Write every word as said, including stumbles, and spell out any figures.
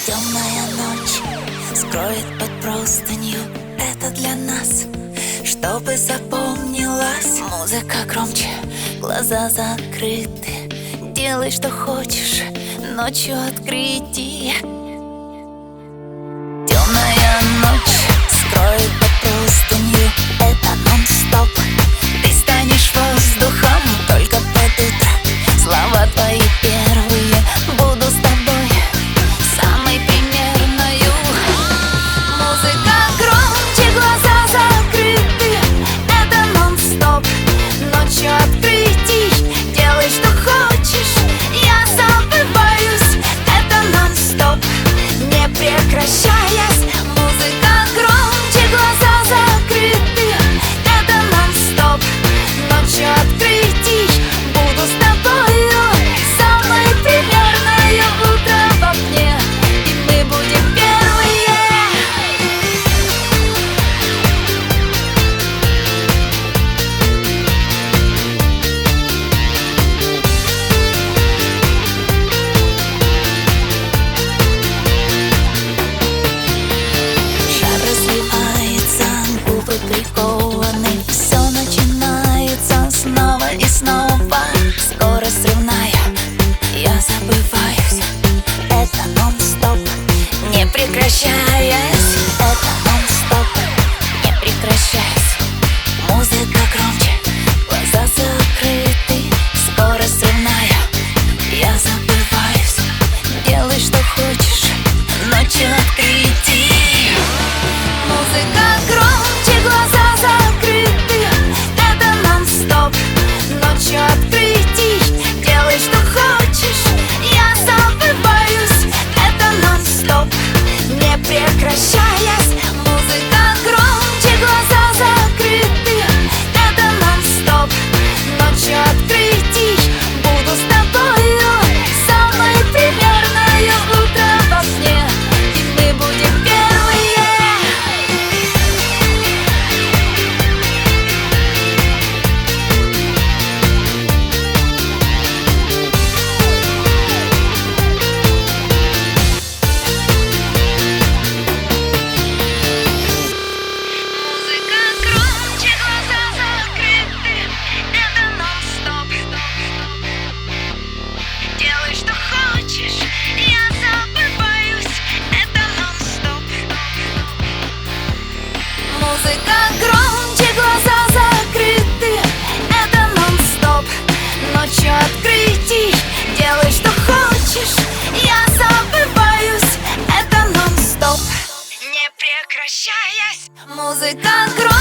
Темная ночь скроет под простынью. Это для нас, чтобы запомнилась. Музыка громче, глаза закрыты. Делай, что хочешь, ночью открытие. Темная ночь скроет под простынью. Это нон-стоп. Ты станешь воздухом только под утро. Слова твои первые, буду с тобой самой примерною. Музыка громче, глаза закрыты. Это нон-стоп. Ночью открытий. Делай, что хочешь, я забываюсь. Это нон-стоп, не прекращаясь. Музыка громче, глаза закрыты. Это нон-стоп. Ночью открытий. Буду с тобою самой примерною. Утро в окне, и мы будем первые. Жар разливается, губы прикованы. Все начинается снова и снова. Скорость взрывная, я забываюсь. Это нон-стоп, не прекращаясь. Это нон-стоп, не прекращаясь. Музыка громче, глаза закрыты. Скорость взрывная, я забываюсь. Делай, что хочешь, ночью открытий. Музыка громче, глаза закрыты. Это нон-стоп. Ночью открытий. Делай, что хочешь, я забываюсь. Это нон-стоп, не прекращаясь. Музыка громче, глаза закрыты. Это нон-стоп. Ночью открытий. Буду с тобою самой примерною. Утро в окне, и мы будем первые. Музыка громче, глаза закрыты. Это нон-стоп. Делай, что хочешь, я забываюсь. Это нон-стоп. Музыка громче, глаза закрыты. Это нон-стоп. Ночью открытий. Делай, что хочешь, я забываюсь. Это нон-стоп, не прекращаясь. Музыка громче.